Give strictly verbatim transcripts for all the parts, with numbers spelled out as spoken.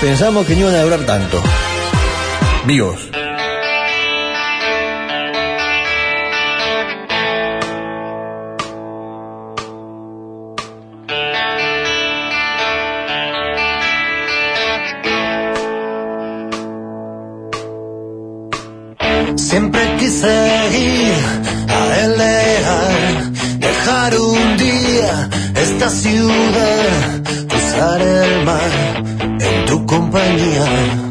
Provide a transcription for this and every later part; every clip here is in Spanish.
Pensamos que no iban a durar tanto. Vivos. Siempre quise ir a L A, dejar un día esta ciudad, cruzar el mar en tu compañía.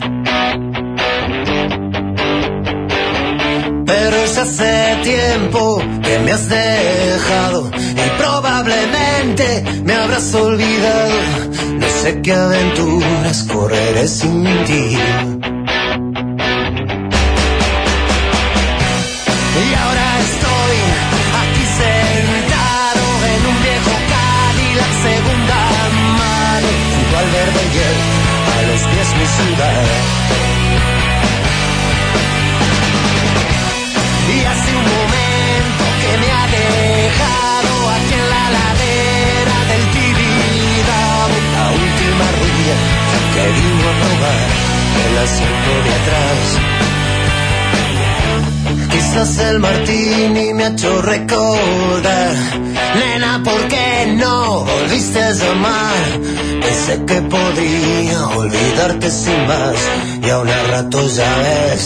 Pero es hace tiempo que me has dejado y probablemente me habrás olvidado. No sé qué aventuras correré sin ti. Y ahora estoy aquí sentado en un viejo Cadillac segunda mano, junto al verde hiel, a los pies mi ciudad. Y hace un momento que me ha dejado aquí en la ladera del Tibidabo, la última rubia que vino a probar el asiento de atrás. Quizás el martini me ha hecho recordar, nena, ¿por qué no volviste a llamar? Pensé que podría olvidarte sin más, y aún a rato ya ves.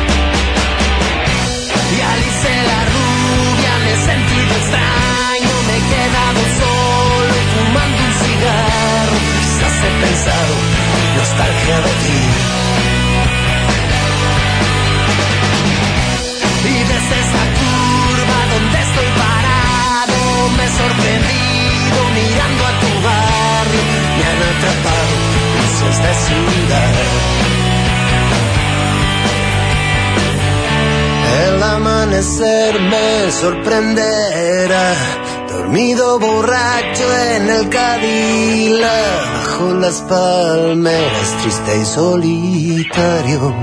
Y Alice la rubia me he sentido extraño, me he quedado solo fumando un cigarro. Quizás he pensado nostalgia de ti. Y desde esa curva donde estoy parado me he sorprendido mirando a tu barrio. Me han atrapado luces de ciudad. El amanecer me sorprenderá, dormido borracho en el Cadillac, bajo las palmeras, triste y solitario.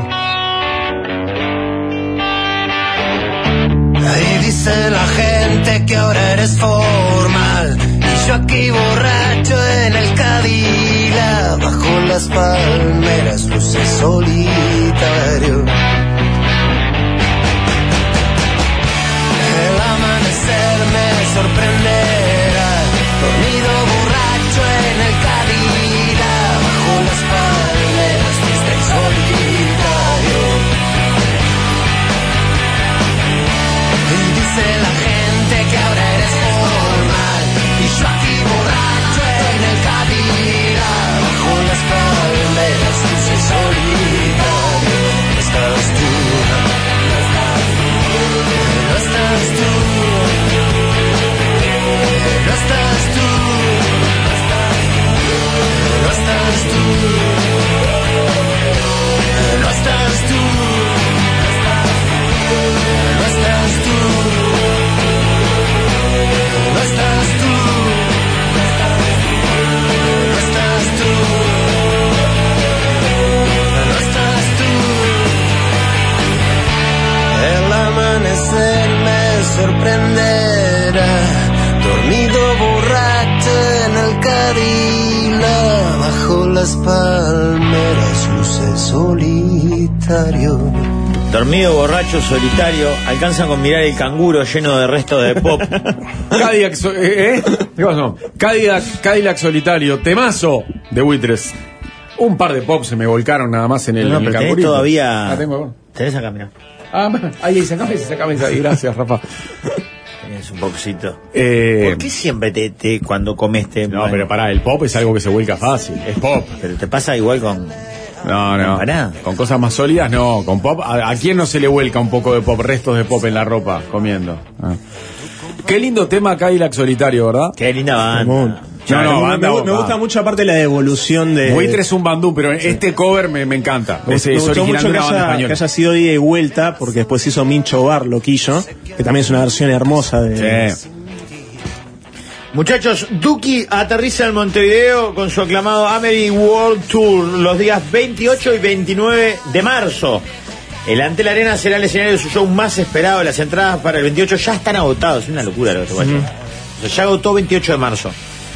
Ahí dice la gente que ahora eres formal, y yo aquí borracho en el Cadillac, bajo las palmeras, luces solitario. El amanecer me sorprenderá, dormido borracho en el Cadillac, bajo las palmeras, triste y solitario. Y dice la gente que ahora eres formal, y yo aquí borracho en el Cadillac, bajo las palmeras, dulce y solitario. No estás tú, no estás tú, no estás tú, no estás tú, no estás tú, no estás tú, no estás tú, no estás tú, no estás tú, no estás tú. El amanecer me sorprenderá, dormido borracho en el Cadillac, bajo las palmeras, luces solitario. Dormido, borracho, solitario, alcanzan con mirar el canguro lleno de restos de pop. Cadillac, so- ¿eh? ¿eh? ¿Qué pasó? Cadillac, Cadillac solitario, temazo de Buitres. Un par de pop se me volcaron nada más en el, No, no, en el pero tenés cangurito. todavía... Ah, tengo. Tenés acá, mirá. Ah, ahí, ahí, sacame ese, sacame ese ahí. Gracias, Rafa. Tenés un popcito. Eh, ¿Por qué siempre te, te cuando comes te... no, pero pará, el pop es algo que se vuelca fácil. Es pop. Pero te pasa igual con... No, no. Pará. Con cosas más sólidas, no. Con pop, ¿a, a quién no se le vuelca un poco de pop, restos de pop en la ropa, comiendo? Ah. Qué lindo tema Cadillac solitario, ¿verdad? Qué linda banda. No, no, me, banda, me, me va. gusta mucho aparte la devolución de... Buitre es un bandú, pero este cover me, me encanta. Me, Es, me es gustó original mucho de que una banda haya, que española. haya sido ida y vuelta, porque después hizo Mincho Bar, Loquillo, que también es una versión hermosa de... Sí. Muchachos, Duki aterriza en Montevideo con su aclamado Amery World Tour los días veintiocho y veintinueve de marzo. El Antel Arena será el escenario de su show más esperado. Las entradas para el veintiocho ya están agotadas. Es una locura lo que te voy a decir. O sea, ya agotó veintiocho de marzo.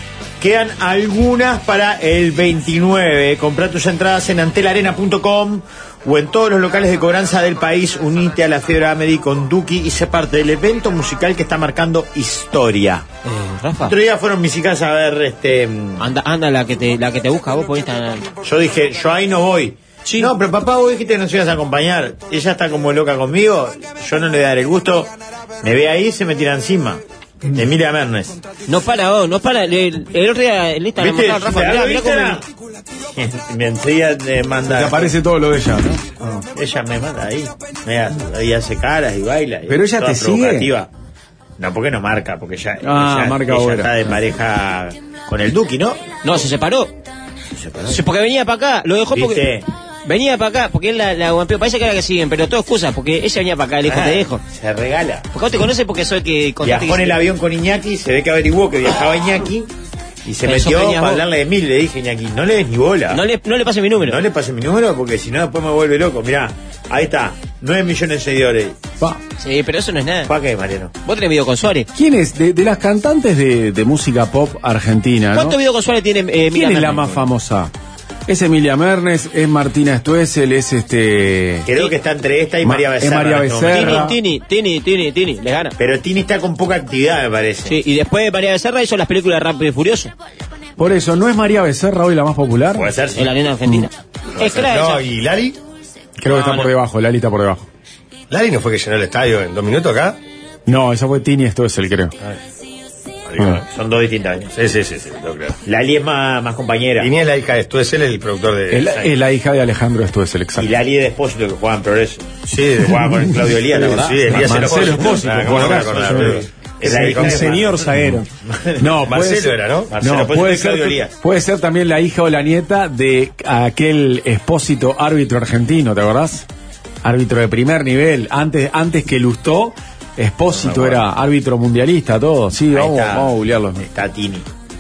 Quedan algunas para el veintinueve. Comprá tus entradas en antelarena punto com o en todos los locales de cobranza del país. Unite a la Fiebre Ameri con Duki y sé parte del evento musical que está marcando historia. Eh, Rafa. Otro día fueron mis hijas a ver este. Anda, anda la que te, la que te busca vos por Instagram. Yo dije, yo ahí no voy. Sí. No, pero papá, vos dijiste que nos ibas a acompañar. Ella está como loca conmigo. Yo no le voy a dar el gusto. Me ve ahí y se me tira encima. Emilia Mernes. No para vos, no para. El, el otro día el Instagram ¿Viste? mandaba, Rafa, ¿Le mirá, hablo mirá Instagram? cómo- Mientras ella me manda. Te aparece todo lo de ella, ¿no? Ella me manda ahí. Mira, ahí hace caras y baila. y Pero ella toda te sigue. provocativa. No, porque no marca, porque ya, Ah, ella, marca ella ahora. está de pareja con el Duki, ¿no? No, se separó. Se separó. Sí, porque venía para acá, lo dejó porque. ¿Viste? Venía para acá, porque él la, la guampeó. Parece que era que siguen, pero todo excusa, porque ella venía para acá, le dijo, Ah, te dejo. Se regala. Porque vos te conoces porque soy el que contaste Viajó en que- el avión con Iñaki, se ve que averiguó que viajaba Iñaki y se Pensó metió que venías para vos. hablarle de mí. Le dije, Iñaki, no le des ni bola. No le, no le pase mi número. No le pase mi número porque si no después me vuelve loco. Mirá, ahí está, nueve millones de seguidores. Pa. Sí, pero eso no es nada. ¿Para qué, Mariano? Vos tenés video con Suárez. ¿Quién es? De, de las cantantes de, de música pop argentina, ¿no? ¿Cuántos video con Suárez tiene eh, ¿Quién Miriam es la Hernández? más famosa? Es Emilia Mernes, es Martina Stuessel, es este... Creo que está entre esta y Ma- María es Becerra. María en este momento. Becerra. Tini, Tini, Tini, Tini, Tini, les gana. Pero Tini está con poca actividad, me parece. Sí, y después María Becerra hizo las películas de Rápido y Furioso Por eso, ¿no es María Becerra hoy la más popular? Puede ser, sí. en la Arena Argentina. Es clara No, esa. ¿y Lali? Creo que está No, por no. debajo, Lali está por debajo. ¿Lali no fue que llenó el estadio en dos minutos acá? No, esa fue Tini Stuessel, creo. Ah, son dos distintas años. Sí, sí, sí, sí, lo creo. Lali es más, más compañera. Y ni es la hija de Stuessel, el productor de... Es la, es la hija de Alejandro Stuessel, Y exacto. Lali de Espósito, que jugaba en Progreso. Sí, de... Jugaba con el Claudio Elías, ¿la verdad? Sí, Elías Marcelo Elojos. Espósito, Ah, ¿cómo no me voy a jugadorazo, acordar? sí. Pero- Es la hija El de señor zaguero. No, puede Marcelo ser- era, ¿no? Marcelo, No, puede puede ser Claudio ser, Elías. puede ser también la hija o la nieta de aquel Espósito árbitro argentino, ¿te acordás? Árbitro de primer nivel, antes, antes que Lustó, Espósito No me acuerdo. era árbitro mundialista, todo. Sí, Ahí vamos, está. vamos a googlearlo. Está Tini.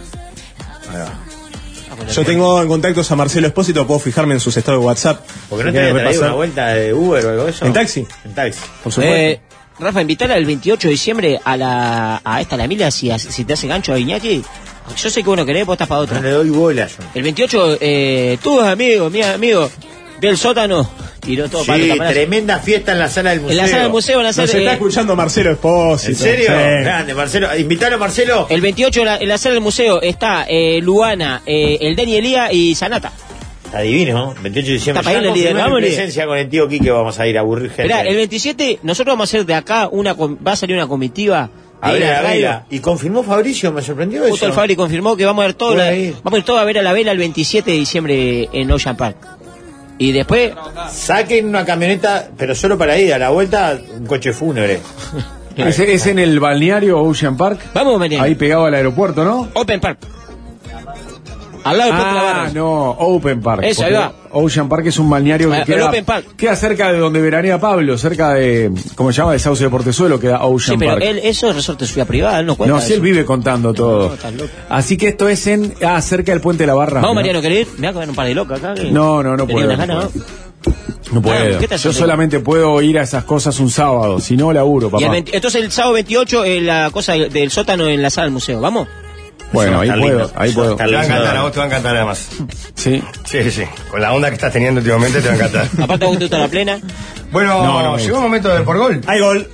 Yo tengo en contactos a Marcelo Espósito, puedo fijarme en sus estados de WhatsApp. ¿Por qué no Si te quieren había traído repasar. una vuelta de Uber o algo de eso? ¿En taxi? En taxi. Por supuesto. Eh, Rafa, invítala el veintiocho de diciembre a la a esta, la Emilia, si, si te hace gancho a Iñaki. Yo sé que vos no querés, vos estás para No otra. le doy bola yo. El veintiocho, eh, tus amigos, mi amigo, del sótano, tiró todo para Sí, el tremenda fiesta en la sala del museo. En la sala del museo van a hacer. Nos está eh, escuchando Marcelo Espósito. ¿En serio? Sí. Grande, Marcelo. Invítalo, Marcelo. el veintiocho en la, en la sala del museo está eh, Luana, eh, el Dani Elía y Sanata. Está divino, ¿no? veintiocho de diciembre. Está para Ya ir el líder, confirmé mi vamos, líder. presencia con el tío Quique, vamos a ir a aburrir gente. Esperá, el veintisiete, nosotros vamos a hacer de acá una. com- Va a salir una comitiva. A de ver, ir a a la radio. vela. Y confirmó Fabricio, me sorprendió Justo eso. el Fabri confirmó que vamos a ver todo Voy la- a ir. vamos a ir todos a ver a la vela el veintisiete de diciembre en Ocean Park. Y después, Saquen una camioneta, pero solo para ir. A la vuelta, un coche fúnebre. ¿Es, es en el balneario Ocean Park? vamos, Mariano. Ahí pegado al aeropuerto, ¿no? Open Park. Al lado del Puente La Ah, Barra. no, Open Park. Eso, porque ahí va. Ocean Park es un balneario que Ah, el queda, Open Park. queda cerca de donde veranea Pablo, cerca de, ¿cómo se llama? De Sauce de Portezuelo, queda Sí, Ocean pero Park. él, eso es resorte de ciudad privada, él no cuenta. No, si eso. él vive contando todo. No, estás loco. Así que esto es en, ah, cerca del Puente de la Barra. Vamos, ¿no? Mariano, ¿querés ir? Me va a comer un par de locas acá. que- No, no, no tenía puedo. unas ganas, no ¿no? No puedo. Ah, ¿qué te Yo hace? solamente puedo ir a esas cosas un sábado, si no laburo, Y papá. el veinte entonces el sábado veintiocho, eh, la cosa del, del sótano en la sala del museo. ¿Vamos? Bueno, ahí Está puedo, lindo. ahí Eso puedo. está Te va a lindo. encantar, a vos te va a encantar además. Sí. Sí, sí. Con la onda que estás teniendo últimamente te va a encantar. Aparte, a vos te gusta la plena. Bueno, No. llegó el momento del por gol. Hay gol.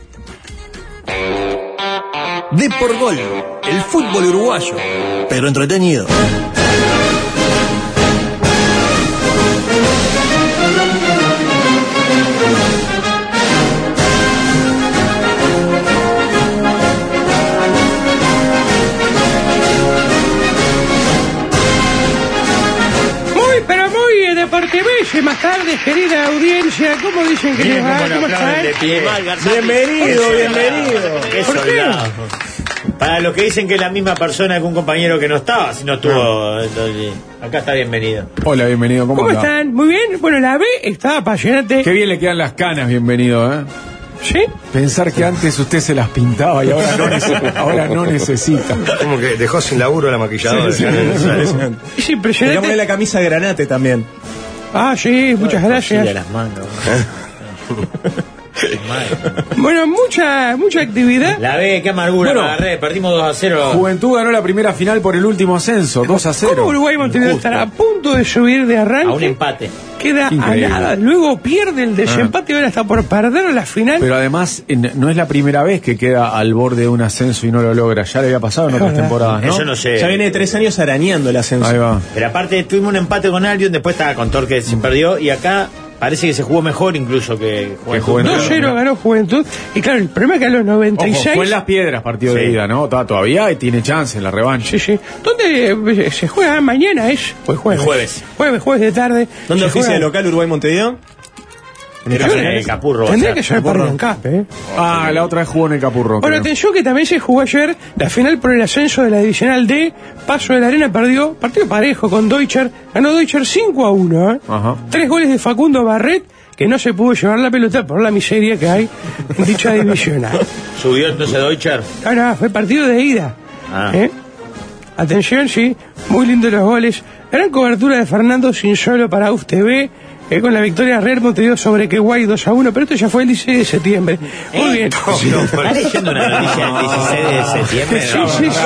De por gol, el fútbol uruguayo, pero entretenido. Muy, pero muy eh, deportivísimo. Más tarde, querida audiencia. ¿Cómo dicen que les Miren va? cómo le ¿Cómo aplauden de están? pie. Bienvenido, bienvenido. Qué ¿Por qué? soldado. Para los que dicen que es la misma persona que un compañero que no estaba, si no estuvo, entonces, acá está bienvenido. Hola, bienvenido. ¿Cómo, ¿Cómo anda? están? Muy bien. Bueno, la B está apasionante. Qué bien le quedan las canas, bienvenido, ¿eh? ¿Sí? Pensar que antes usted se las pintaba y ahora no, nece- ahora no necesita. Como que dejó sin laburo la maquilladora. Sí, sí, sí. Es Teníamos impresionante. la camisa granate también. Ah, sí, muchas Sí, gracias. a las mangas. Bueno, mucha mucha actividad. La B, qué amargura, Bueno. la agarré, perdimos dos a cero. Juventud ganó la primera final por el último ascenso, dos a cero. ¿Cómo Uruguay Montevideo estará a punto de subir de arranque? A un empate. Queda Increíble. a nada. Luego pierde el desempate y ahora está por perder la final. Pero además, en- no es la primera vez que queda al borde de un ascenso y no lo logra. Ya le había pasado en otras Ojalá. temporadas, ¿no? Eso no sé. Ya viene de tres años arañando el ascenso. Ahí va. Pero aparte tuvimos un empate con Albion, después estaba con Torque, se perdió, y acá parece que se jugó mejor incluso que Juventud. Juventud. dos cero ganó Juventud. Y claro, el problema es que a los noventa y Ojo, seis... fue en Las Piedras partido de Sí. ida, ¿no? Está- Todavía tiene chance en la revancha. Sí, sí. ¿Dónde eh, se juega mañana? Es pues jueves. El jueves. Jueves, jueves de tarde. ¿Dónde Se oficia juega- de local Uruguay Montevideo? En el, en el Capurro. Tendría o sea, que ser partido en Cap, ¿eh? Ah, la otra vez jugó en el Capurro. Bueno, creo. atención que también se jugó ayer la final por el ascenso de la Divisional D. Paso de la Arena perdió, partido parejo con Deutscher. Ganó Deutscher cinco a uno, ¿eh? Ajá. Tres goles de Facundo Barret, que no se pudo llevar la pelota por la miseria que hay en dicha divisional. Subió entonces Deutscher. Ah, no, fue partido de ida. Ah. ¿Eh? Atención, sí, muy lindos los goles. Gran cobertura de Fernando Sinsolo para U F T V. Eh, con la victoria Real Montevideo sobre Queguay dos a uno, pero esto ya fue el dieciséis de septiembre. Muy bien. ¿Estás leyendo una noticia del dieciséis de septiembre? Sí, sí, sí.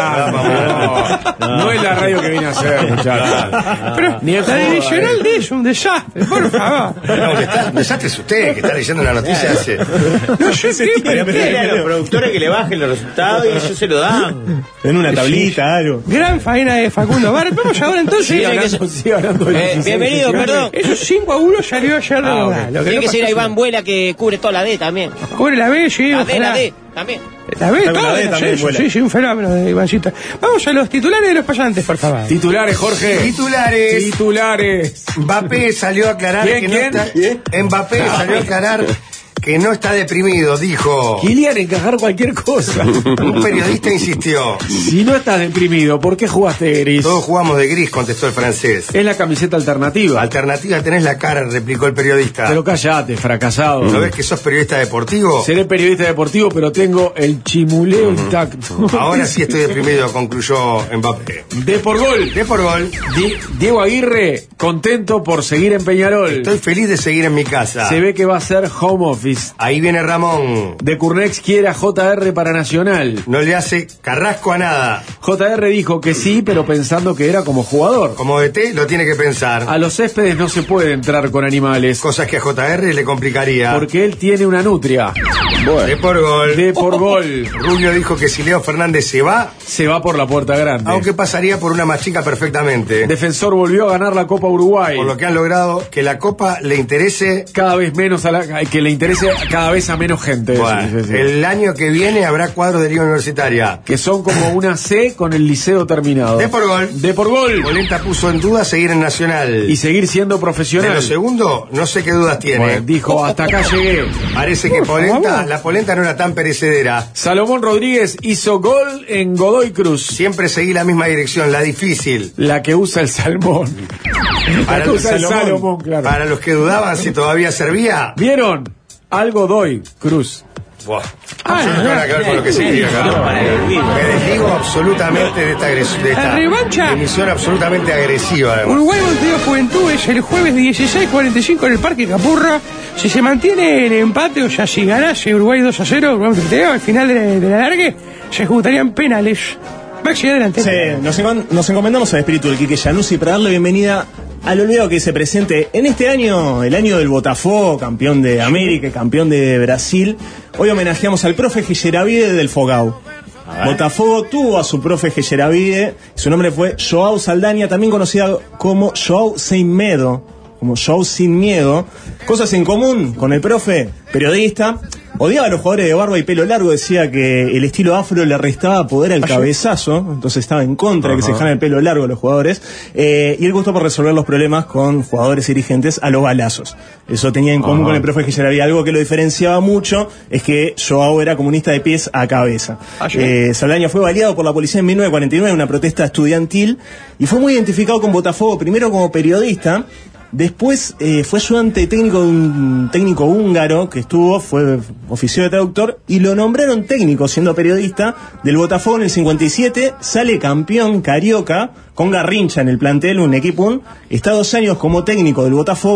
No, no es la radio que viene a hacer, muchachos. Pero Ni el la juego, divisional D es un desastre, por favor. No, un desastre, un desastre es usted que está leyendo una noticia hace. No sé qué, Pero pero pídele a los productores que le bajen los resultados y ellos se lo dan. En una tablita, algo. gran faena de Facundo Barret. Vamos ahora entonces. Sigue hablando, sigue hablando del Eh, dieciséis, bienvenido, diecinueve. perdón. Esos cinco a uno salió ayer de Ah, verdad. ok. Lo que Tiene no que ser pasó- a Iván Vuela que cubre toda la D también. Cubre la B, sí. La D, ojalá. la D, también. La B, Está con todo la D el también, ascenso. vuela. Sí, sí, un fenómeno de Ivancita. Vamos a los titulares de los pasantes, por favor. Titulares, Jorge. Titulares. Titulares. Mbappé salió a aclarar ¿Quién, que quién? no está. Mbappé salió a aclarar que no está deprimido, dijo. Querían encajar cualquier cosa. Un periodista insistió. Si no estás deprimido, ¿por qué jugaste gris? Todos jugamos de gris, contestó el francés. Es la camiseta alternativa. Alternativa tenés la cara, replicó el periodista. Pero callate, fracasado. ¿No ves que sos periodista deportivo? Seré periodista deportivo, pero tengo el chimuleo intacto. Ahora sí estoy deprimido, concluyó Mbappé. De por gol. De por gol, Di- Diego Aguirre, contento por seguir en Peñarol. estoy feliz de seguir en mi casa. Se ve que va a ser home office. Ahí viene Ramón. De Curnex quiere a J R para Nacional. No le hace carrasco a nada. J R dijo que sí, pero pensando que era como jugador. Como D T lo tiene que pensar. A los céspedes no se puede entrar con animales, Cosas que a J R le complicaría. porque él tiene una nutria. De por gol. De por gol. Rubio dijo que si Leo Fernández se va, Se va por la puerta grande. aunque pasaría por una más chica perfectamente. Defensor volvió a ganar la Copa Uruguay. Por lo que han logrado que la Copa le interese. Cada vez menos a la, que le interese cada vez a menos gente. Bueno, Sí, sí, sí. el año que viene habrá cuadros de Liga Universitaria. Que son como una C con el liceo terminado. De por gol. De por gol. Polenta puso en duda seguir en Nacional. Y seguir siendo de profesional. lo segundo, no sé qué dudas tiene. Bueno, dijo, hasta acá llegué. Parece que Polenta, la Polenta no era tan perecedera. Salomón Rodríguez hizo gol en Godoy Cruz. Siempre seguí la misma dirección, la difícil. La que usa el salmón. La Para que los, usa el Salomón, claro. para los que dudaban si todavía servía. ¿Vieron? Algo doy, Cruz. Buah. Ah, Eso no tiene nada que ver con lo que se escribe acá, ¿no? Para el vivo. Me desligo absolutamente de esta, agres- de esta La revancha. emisión absolutamente agresiva, además. Uruguay Montevideo Juventud es el jueves dieciséis cuarenta y cinco en el Parque Capurro. Si se mantiene el empate, o sea, si ganase Uruguay dos a cero, Uruguay Montevideo, al final de, de la largue, se ejecutarían penales. Maxi, adelante. Sí, nos, encom- nos encomendamos al espíritu del Quique Januzzi para darle bienvenida al olvidado que se presente en este año, el año del Botafogo, campeón de América, campeón de Brasil. Hoy homenajeamos al profe Geyeravide del Fogau. Botafogo tuvo a su profe Geyeravide, su nombre fue Joao Saldaña, también conocida como Joao Sem Medo, como Joao Sin Miedo. Cosas en común con el profe, periodista. Odiaba a los jugadores de barba y pelo largo, decía que el estilo afro le restaba poder al cabezazo, entonces estaba en contra de que se dejaran el pelo largo los jugadores, eh, y él gustó por resolver los problemas con jugadores y dirigentes a los balazos. Eso tenía en común Ajá. con el profe Geyeravide. Algo que lo diferenciaba mucho es que Joao era comunista de pies a cabeza. ¿Ah, sí? Eh, Saldaña fue baleado por la policía en mil novecientos cuarenta y nueve en una protesta estudiantil y fue muy identificado con Botafogo, primero como periodista. Después eh, fue ayudante técnico de un técnico húngaro que estuvo, fue ofició de traductor y lo nombraron técnico siendo periodista del Botafogo en el cincuenta y siete, sale campeón carioca con Garrincha en el plantel, un equipo, un, está dos años como técnico del Botafogo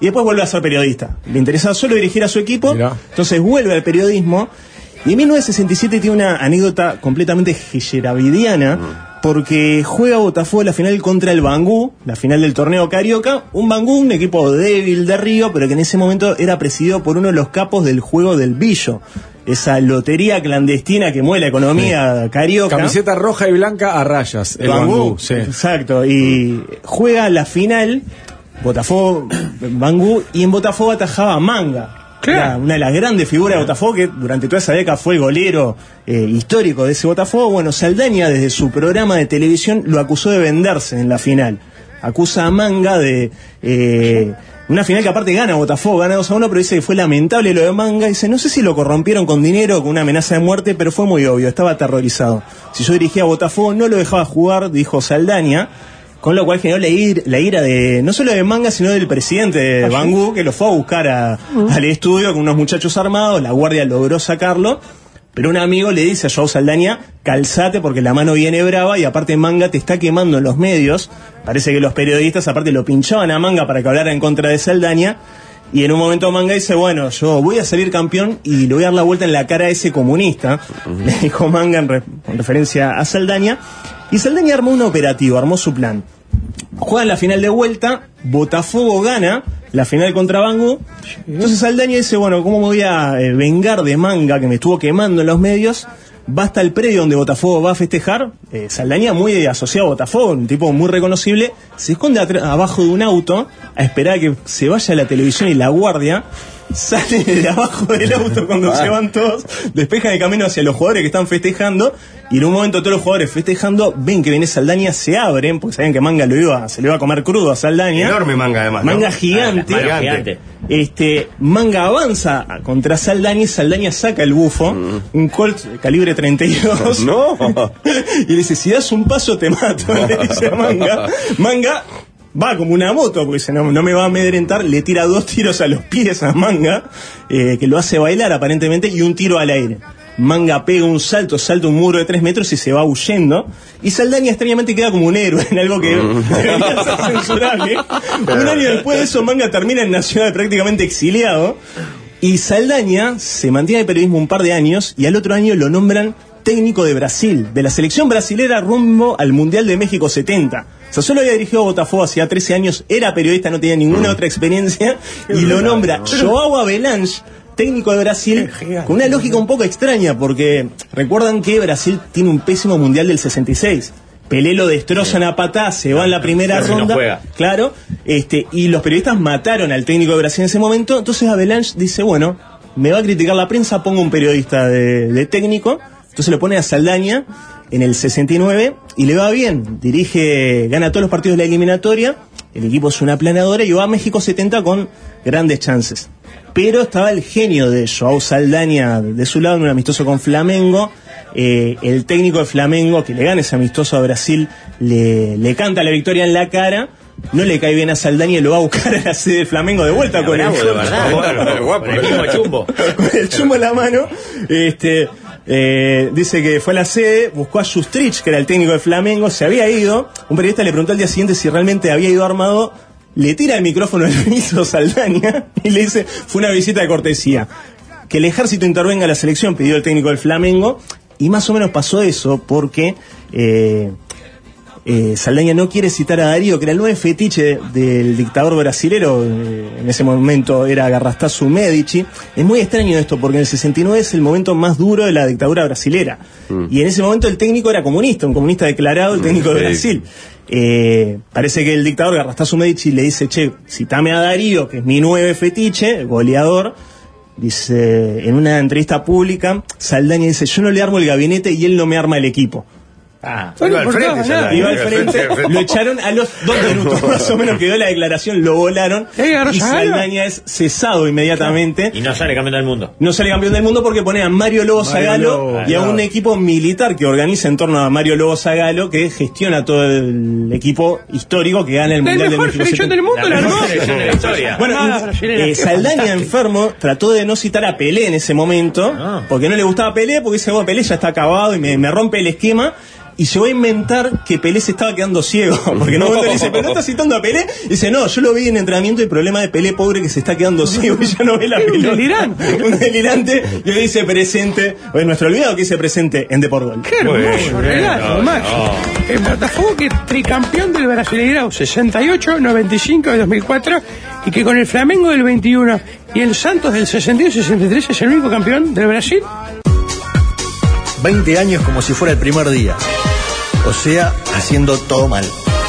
y después vuelve a ser periodista. Le interesaba solo dirigir a su equipo, Mirá. entonces vuelve al periodismo, y en mil novecientos sesenta y siete tiene una anécdota completamente gelleravidiana, mm. porque juega Botafogo la final contra el Bangú, la final del torneo Carioca, un Bangú, un equipo débil de Río, pero que en ese momento era presidido por uno de los capos del juego del billo, esa lotería clandestina que mueve la economía sí. carioca. Camiseta roja y blanca a rayas, el Bangú, Bangú sí. Exacto, y juega la final Botafogo, Bangú, y en Botafogo atajaba Manga. Claro. Una de las grandes figuras de Botafogo, que durante toda esa década fue golero eh, histórico de ese Botafogo. Bueno, Saldaña desde su programa de televisión lo acusó de venderse en la final. Acusa a Manga de eh, una final que aparte gana Botafogo, gana dos a uno, pero dice que fue lamentable lo de Manga. Dice, no sé si lo corrompieron con dinero o con una amenaza de muerte, pero fue muy obvio, estaba aterrorizado. Si yo dirigía a Botafogo no lo dejaba jugar, dijo Saldaña. Con lo cual generó la ira, la ira de no solo de Manga, sino del presidente de Bangú, que lo fue a buscar a, uh-huh. al estudio con unos muchachos armados. La guardia logró sacarlo, pero un amigo le dice a Joao Saldaña, calzate porque la mano viene brava, y aparte Manga te está quemando en los medios. Parece que los periodistas aparte lo pinchaban a Manga para que hablara en contra de Saldaña. Y en un momento Manga dice, bueno, yo voy a salir campeón y le voy a dar la vuelta en la cara a ese comunista. Uh-huh. Le dijo Manga en, re, en referencia a Saldaña. Y Saldaña armó un operativo, armó su plan. Juegan la final de vuelta, Botafogo gana la final contra Bangú. Entonces Saldaña dice, bueno, ¿cómo me voy a eh, vengar de Manga que me estuvo quemando en los medios? Va hasta el predio donde Botafogo va a festejar. eh, Saldaña, muy asociado a Botafogo, un tipo muy reconocible, se esconde atra- abajo de un auto a esperar a que se vaya la televisión y la guardia. Sale de abajo del auto cuando se van todos, despejan el camino hacia los jugadores que están festejando, y en un momento todos los jugadores festejando ven que viene Saldaña, se abren porque sabían que Manga lo iba, se le iba a comer crudo a Saldaña. Enorme Manga además, Manga ¿no? gigante, ah, gigante. Este, Manga avanza contra Saldaña y Saldaña saca el bufo, mm. un Colt calibre treinta y dos. No. Y le dice, si das un paso te mato, le dice a Manga. Manga va como una moto, porque dice, no, no me va a amedrentar, le tira dos tiros a los pies a Manga, eh, que lo hace bailar aparentemente, y un tiro al aire. Manga pega un salto, salta un muro de tres metros y se va huyendo, y Saldaña extrañamente queda como un héroe en algo que debería ser censurable. Un año después de eso Manga termina en Nacional prácticamente exiliado, y Saldaña se mantiene en el periodismo un par de años, y al otro año lo nombran técnico de Brasil, de la selección brasilera rumbo al Mundial de México setenta. O sea, solo había dirigido a Botafogo hacía trece años, era periodista, no tenía ninguna otra experiencia, y lo nombra Joao Avelange, técnico de Brasil, con una lógica un poco extraña, porque recuerdan que Brasil tiene un pésimo Mundial del sesenta y seis. Pelé lo destrozan a patá, se va en la primera Casi ronda, no juega. claro, este, y los periodistas mataron al técnico de Brasil en ese momento. Entonces Avelange dice, bueno, me va a criticar la prensa, pongo un periodista de, de técnico. Entonces lo pone a Saldaña en el sesenta y nueve y le va bien, dirige, gana todos los partidos de la eliminatoria, el equipo es una planadora y va a México setenta con grandes chances. Pero estaba el genio de Joao Saldaña de su lado en un amistoso con Flamengo. Eh, el técnico de Flamengo, que le gana ese amistoso a Brasil, le, le canta la victoria en la cara. No le cae bien a Saldaña y lo va a buscar a la sede de Flamengo de vuelta con, bravo, el, de verdad, bueno, guapo, con el mismo chumbo. con el chumbo en la mano. Este, eh, dice que fue a la sede, buscó a Justrich, que era el técnico de Flamengo, se había ido. Un periodista le preguntó al día siguiente si realmente había ido armado. Le tira el micrófono al ministro Saldaña y le dice, fue una visita de cortesía. Que el ejército intervenga en la selección, pidió el técnico del Flamengo, y más o menos pasó eso porque eh, eh, Saldaña no quiere citar a Darío, que era el nuevo fetiche del dictador brasilero, eh, en ese momento era Garrastazu Medici. Es muy extraño esto, porque en el sesenta y nueve es el momento más duro de la dictadura brasilera, mm. y en ese momento el técnico era comunista, un comunista declarado, el técnico mm, de Brasil. Eh, parece que el dictador Garrastazu Medici le dice, che, citame a Darío, que es mi nueve fetiche, goleador. Dice, en una entrevista pública, Saldaña dice, yo no le armo el gabinete y él no me arma el equipo. Ah, Iba al frente, Saldaña. Iba al frente, lo echaron a los dos minutos más o menos que dio la declaración, lo volaron y Saldaña es cesado inmediatamente. Y no sale campeón del mundo. No sale campeón del mundo porque pone a Mario Lobo Zagalo y a un equipo militar que organiza en torno a Mario Lobo Zagalo, que gestiona todo el equipo histórico que gana el Mundial del México selección del mundo, la mejor selección de la historia. Bueno, eh, Saldaña enfermo trató de no citar a Pelé en ese momento, Ah. porque no le gustaba Pelé, porque dice, bueno, Pelé ya está acabado y me, me rompe el esquema. y llegó a inventar que Pelé se estaba quedando ciego. Porque en un momento le dice, ¿pero no estás citando a Pelé? Y dice, no, yo lo vi en entrenamiento, el problema de Pelé, pobre, que se está quedando ciego y ya no ve la pelota. Un delirante. Un delirante. Y hoy dice presente, o es nuestro olvidado que dice presente en Depor Gol. Qué hermoso relato, Macho. El Botafogo, que tricampeón del Brasileirao sesenta y ocho, noventa y cinco y dos mil cuatro, y que con el Flamengo del veintiuno y el Santos del sesenta y dos y sesenta y tres es el único campeón del Brasil. veinte años como si fuera el primer día. O sea, haciendo todo mal.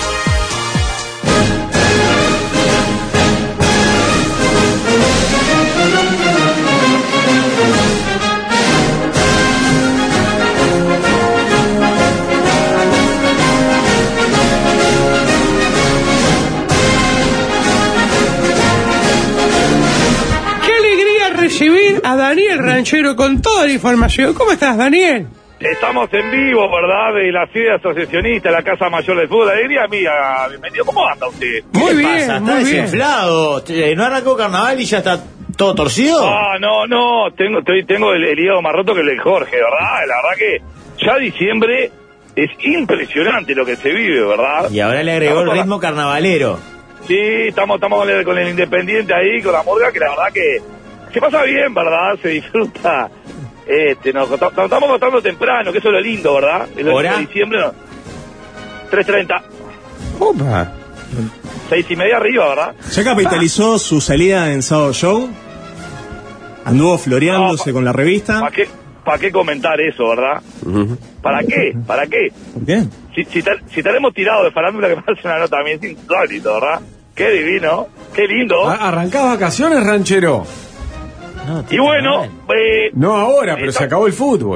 Recibir a Daniel Ranchero con toda la información. ¿Cómo estás, Daniel? Estamos en vivo, ¿verdad? De la sede asociacionista, la Casa Mayor del Fútbol. Alegría mía, bienvenido. ¿Cómo anda usted? ¿Qué Muy le bien, pasa? muy ¿Está bien. desinflado? Eh, ¿No arrancó carnaval y ya está todo torcido? Ah, no, no, tengo, estoy, tengo el, el hígado más roto que el de Jorge, ¿verdad? La verdad que ya diciembre es impresionante lo que se vive, ¿verdad? Y ahora le agregó Estamos el ritmo carnavalero. Sí, estamos, estamos con el, con el Independiente ahí, con la Morga, que la verdad que se pasa bien, ¿verdad? Se disfruta. Este, nos, nos estamos acostando temprano, que eso es lo lindo, ¿verdad? El ocho ¿Hora? de diciembre, no. tres treinta, Opa. seis y media arriba, ¿verdad? ¿Ya capitalizó su salida en Sábado Show? ¿Anduvo floreándose No, con la revista? ¿Para qué, ¿Para qué comentar eso, verdad? ¿Para qué? ¿Para qué? ¿Por qué? Si, si, te, si te hemos tirado de farándula, que pasa una nota, también es insólito, ¿verdad? Qué divino, qué lindo. ¿A- ¿Arrancás vacaciones, Ranchero? No, Y bueno, eh, No ahora, pero Está- se acabó el fútbol.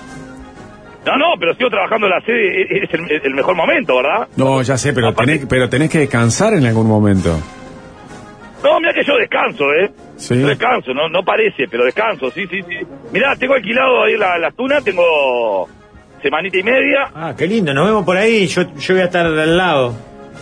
no, no, pero sigo trabajando en la sede, es es el, el mejor momento, ¿verdad? No, ya sé, pero Aparte- tenés, pero tenés que descansar en algún momento. No, mira que yo descanso, ¿eh? Sí. Yo descanso, no, no parece, pero descanso, sí, sí, sí. Mirá, tengo alquilado ahí la, las tunas, tengo semanita y media. Ah, qué lindo, nos vemos por ahí. Yo, yo voy a estar al lado.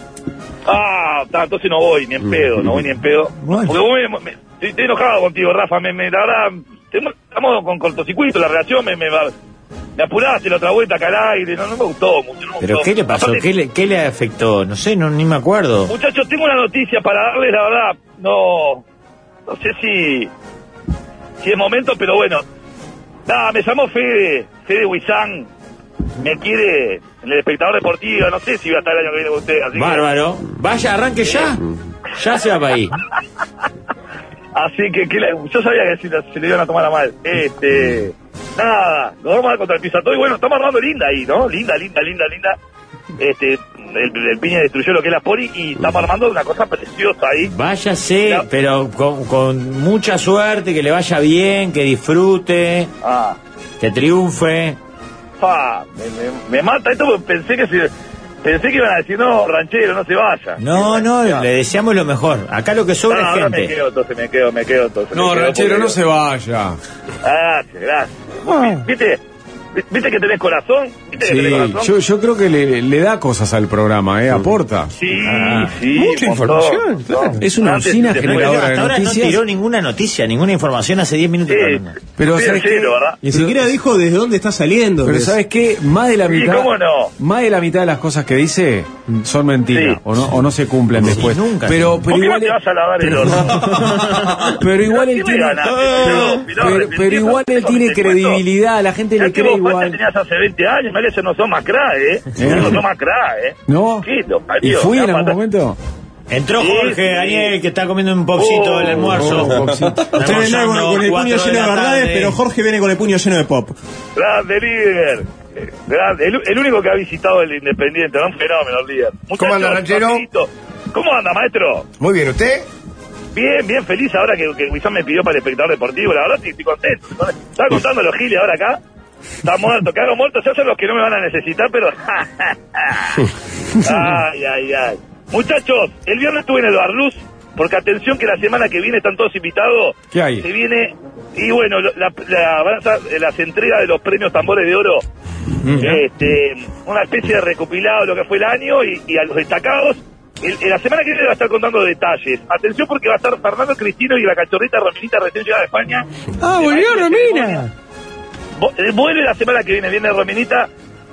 Ah, ta, entonces no voy ni en pedo, no voy ni en pedo. Bueno. Porque vos me, me- estoy, estoy enojado contigo, Rafa, me, me, la verdad, tengo- estamos con cortocircuito, la relación, me, me, me apuraste la otra vuelta acá al aire, no, no me gustó mucho. No me ¿Pero gustó. qué le pasó? Aparte, ¿Qué le, qué le afectó? No sé, no, ni me acuerdo. muchachos, tengo una noticia para darles, la verdad, no, no sé si, si es momento, pero bueno, nada, me llamó Fede, Fede Huizán, me quiere en el espectador deportivo, no sé si va a estar el año que viene con usted, así que, Bárbaro. Vaya, arranque ya. Ya se va para ahí. así que, que la- yo sabía que se, se le iban a tomar a mal, este, nada, nos vamos a dar contra el Pisatoy, bueno, estamos armando linda ahí, ¿no? Linda, linda, linda, linda, este, el, el Piña destruyó lo que es la Poli y estamos armando una cosa preciosa ahí. Váyase, Ya. pero con, con mucha suerte, que le vaya bien, que disfrute, Ah, que triunfe. pa, me, me, me mata esto porque pensé que se, pensé que iban a decir, no, Ranchero, no se vaya. No, no, le deseamos lo mejor. Acá lo que No, sobra ahora es me gente. quedo, entonces me quedo, me quedo, entonces. No, me quedo Ranchero, porque- no se vaya. Gracias, gracias. Ah. ¿Viste? ¿Viste que tenés corazón? ¿Viste que Sí, tenés corazón? yo, yo creo que le, le da cosas al programa, ¿eh? Aporta. Sí, Ah, sí. mucha un montón, información, un claro. montón. Es una Antes, usina después, Bueno, generadora de hasta ahora no noticias. tiró ninguna noticia, ninguna información hace diez minutos. Sí, hablando. Pero, sí, ¿sabes sí, qué? ¿verdad? Ni siquiera dijo desde dónde está saliendo. Pero que es- ¿sabes qué? Más de la Sí, mitad, ¿cómo no? más de la mitad de las cosas que dice son mentiras Sí. o no o no se cumplen Sí, después. nunca. Pero ¿Por pero qué no igual te vas a lavar el pero, orto? pero igual él ¿Qué me tiene ganaste? pero, Pero, pero- pero igual él tiene te cuento. credibilidad, a la gente Ya le que cree vos Pacha, igual. tenías hace veinte años, me que no son más crack, ¿eh? No son más crack, ¿eh? ¿No? Sí, lo ¿Y parió, fui la en algún pata- momento? Entró Sí, Jorge sí. Daniel, que está comiendo un popcito Oh, del almuerzo. oh, popcito. Usted viene con, con el puño lleno de verdades, pero Jorge viene con el puño lleno de pop. Grande líder. Eh, grande. El, el único que ha visitado el Independiente, ¿no? Un fenómeno, el líder. ¿Cómo anda, Muchachos, Ranchero? rapidito. ¿Cómo anda, maestro? Muy bien, ¿usted? Bien, bien feliz ahora que, que Huizán me pidió para el espectador deportivo. La verdad sí, estoy contento. Estaba contando los giles ahora acá. Está muerto, que hago muerto. Ya son los que no me van a necesitar, pero... ay, ay, ay. Muchachos, el viernes estuve en el Barluz, porque atención que la semana que viene están todos invitados. ¿Qué hay? Se viene, y bueno, la, la, avanza, las entregas de los premios Tambores de Oro, este, una especie de recopilado de lo que fue el año y, y a los destacados. El, en la semana que viene va a estar contando detalles. Atención porque va a estar Fernando Cristino y la cachorrita Rominita recién llegada de España. Ah, De volvió Bahía, Romina. Vo- eh, Vuelve la semana que viene, viene Rominita.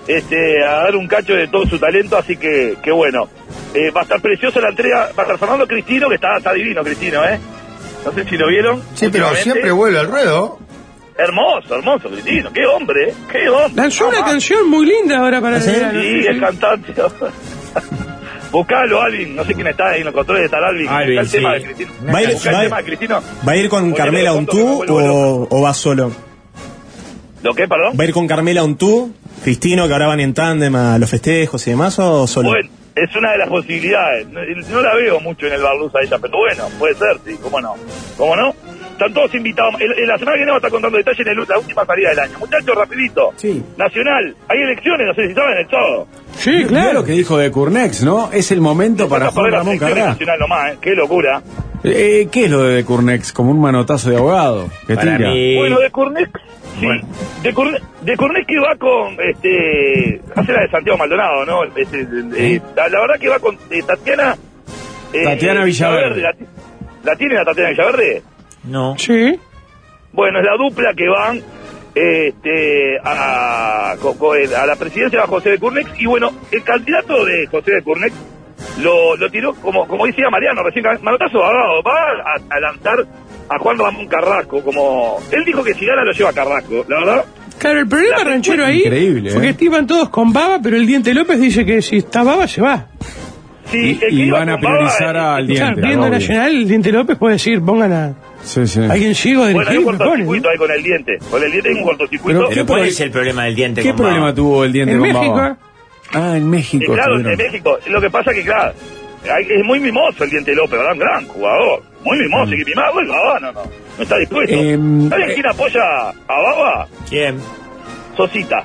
este, a dar un cacho de todo su talento, así que, que bueno. Eh, va a estar preciosa la entrega, va a estar Fernando Cristino, que está, está divino Cristino, ¿eh? No sé si lo vieron. Sí, pero siempre vuelve al ruedo. Hermoso, hermoso Cristino, qué hombre, qué hombre. Lanzó una Mamá. canción muy linda ahora para el Sí, verano. sí, es cantante. Buscalo, Alvin, no sé quién está ahí en los controles, está Alvin. Alvin, Buscá el tema sí. de Cristino. Va a ir- Buscá el va a- tema de Cristino. ¿Va a ir con Oye, Carmela le un cuento que me tú vuelvo loco. o, o va solo? ¿Lo qué, perdón? ¿Va a ir con Carmela un tú, Cristino, que ahora van en tándem a los festejos y demás, o solo? Bueno, es una de las posibilidades. No, no la veo mucho en el Barluz a ella, pero bueno, puede ser, sí, cómo no. ¿Cómo no? Están todos invitados. En, en la semana que viene vamos a estar contando detalles en el- la última salida del año. Muchachos, rapidito. Sí. Nacional, hay elecciones, no sé si saben el sábado. Sí, Mirá claro. lo que dijo de Curnex, ¿no? Es el momento para Juan Para las Ramón elecciones Carrasco. nacional nomás, ¿eh? Qué locura. Eh, ¿Qué es lo de Curnex? Como un manotazo de abogado que Para tira. mí- Bueno, de Cornex, sí. Bueno. De Cornex, de Cornex que va con, este, hace la de Santiago Maldonado, ¿no? Este, eh, la, la verdad que va con eh, Tatiana. eh, Tatiana Villaverde. ¿La, ¿La tiene la Tatiana Villaverde? No. Sí. Bueno, es la dupla que van este, a, co- co- a la presidencia va José de Curnex. Y bueno, el candidato de José de Curnex lo, lo tiró, como, como decía Mariano recién, manotazo abogado, va a, a lanzar a Juan Ramón Carrasco. Como él dijo que si gana lo lleva a Carrasco, la verdad. Claro, el problema La- ranchero ahí Increíble, fue ¿eh? que iban todos con baba, pero el Diente López dice que si está baba, se va. Sí, Y, el que y iba van a con Baba, priorizar eh, al O sea, diente. viendo obvio. Nacional, el Diente López puede decir, pongan a Sí, sí. alguien ciego de Bueno, hay dirigir un y me ponen, cortocircuito ¿no? ahí con el diente. Con el diente hay un cortocircuito. Pero Pero ¿Qué ¿cuál pro- es el problema del diente ¿Qué con problema Baba? tuvo el diente En con México, Baba? Ah, en Eh, México. claro, tuvieron. en México. Lo que pasa que, claro, hay- es muy mimoso el Diente López, ¿verdad? Un gran jugador. Muy mimoso. Y que mimado el Baba, no, no. No está dispuesto. Em, ¿Saben eh, quién apoya a Baba? ¿Quién? Sosita.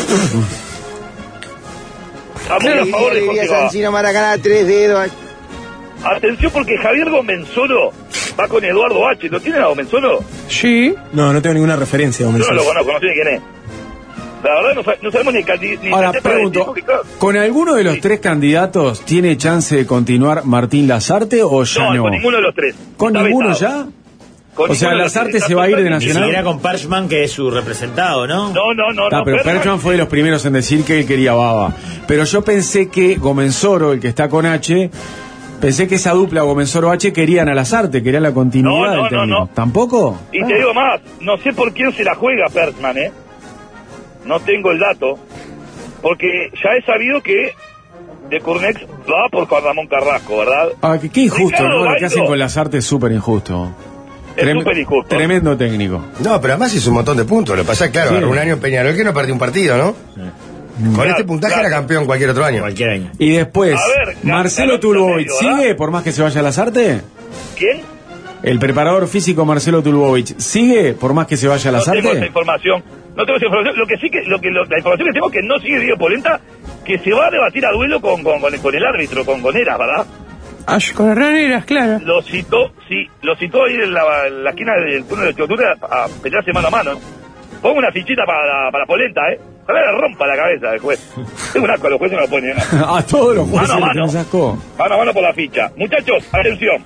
Está muy a favor de Jorge Baba. Maracaná, tres dedos. Atención porque Javier Gomenzoro va con Eduardo H. ¿Lo tienen a Gomenzoro? sí. No, no tengo ninguna referencia, Yo no Gomenzoro. lo conozco, no sé ni quién es. La verdad no, sa- no sabemos ni, candi- ni Ahora cantidad de pregunto, tipo que, claro. ¿con alguno de los Sí. tres candidatos tiene chance de continuar Martín Lazarte o ya No, no? con ninguno de los tres. ¿Con Está ninguno vetado. ya? Con O sea, ninguno de los Lazarte tres. se Está va a ir de totalmente- Ni Nacional. siquiera con Perchman, que es su representado, ¿no? No, no, no. Ah, no, pero Perman- Perchman fue de los primeros en decir que él quería Baba. Pero yo pensé que Gomenzoro, el que está con H, pensé que esa dupla Gomenzoro-H querían a Lazarte, querían la continuidad No, no, del no, técnico. no. ¿Tampoco? Y te digo más, no sé por quién se la juega Pertman, ¿eh? No tengo el dato. Porque ya he sabido que de Curnex va por Juan Ramón Carrasco, ¿verdad? Ah, qué, qué injusto, Ricardo ¿no? Lo que Bailo. hacen con Lazarte es súper injusto. Es Trem- súper injusto. Tremendo técnico. No, pero además hizo un montón de puntos. Lo que pasa es, claro, Sí. agarró un año en Peñarol que no perdió un partido, ¿no? Con Claro, este puntaje claro. era campeón cualquier otro año. Cualquier año. Y después, A ver, Marcelo ganó Tulbovich, el medio, ¿verdad? ¿sigue por más que se vaya a Lazarte? ¿Quién? El preparador físico Marcelo Tulbovich, ¿sigue por más que se vaya a No tengo esa Lazarte? información. No tengo esa información. Lo que sí que, lo que lo- la información que tengo es que no sigue Diego Polenta, que se va a debatir a duelo con, con, con, el, con el árbitro, con Goneras, ¿verdad? Ah, con Herreras, claro. Lo citó, sí, lo citó ahí en la, en la esquina del túnel de Octubre a, a pelearse mano a mano. Pongo una fichita para, para Polenta, ¿eh? Ojalá le rompa la cabeza del juez. Tengo un asco a los jueces, no lo ponen. ¿eh? A todos los jueces Mano a les mano. tenés asco. Mano a mano por la ficha. Muchachos, atención.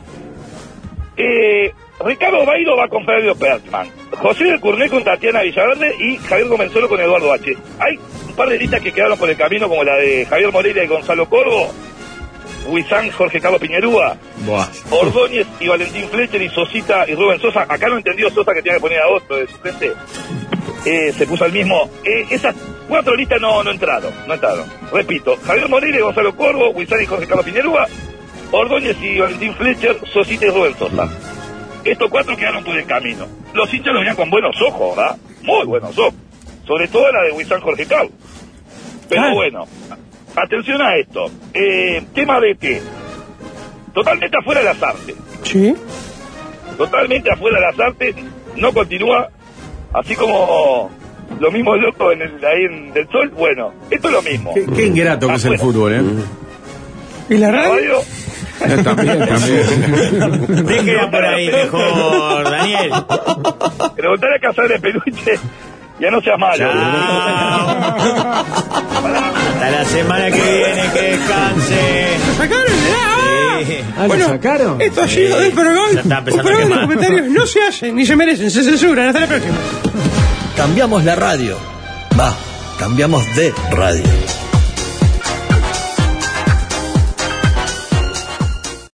Eh, Ricardo Bailo va con Fabio Pertman. José del Curné con Tatiana Villaverde y Javier Gomenzoro con Eduardo H. Hay un par de listas que quedaron por el camino, como la de Javier Moreira y Gonzalo Corvo, Huizán, Jorge Carlos Piñerúa, Buah. Ordóñez y Valentín Fletcher y Sosita y Rubén Sosa. Acá no entendió Sosa que tenía que poner a otro de suplente. Eh, se puso al mismo. Eh, esas cuatro listas no, no entraron, no entraron. Repito, Javier Moreira y Gonzalo Corvo, Huizán y Jorge Carlos Piñerúa, Ordóñez y Valentín Fletcher, Sosita y Rubén Sosa. Estos cuatro quedaron por el camino. Los hinchas lo veían con buenos ojos, ¿verdad? Muy buenos ojos. Sobre todo la de Huizán Jorge Carlos. Pero Ah. bueno, atención a esto. Eh, tema de que totalmente afuera de las artes. Sí. Totalmente afuera de las artes. No continúa así como lo mismo loco en el, ahí en Del Sol. Bueno, esto es lo mismo. Qué, qué ingrato que es el Afuera. fútbol, ¿eh? ¿Y la La radio? radio, Eh, También, también. ¿Qué queda por ahí mejor, Daniel? preguntarle a Casar de Peluche. Ya no seas malo. Chao. Hasta la semana que viene, que descanse. ¿Lo sacaron? ¡Ah! Sí. Ah, ¿lo sacaron? Esto ha sido del Pergol. Ya está Un empezando a programa de quemar. comentarios no se hacen ni se merecen, se censuran. Hasta la próxima. Cambiamos la radio. Va, cambiamos de radio.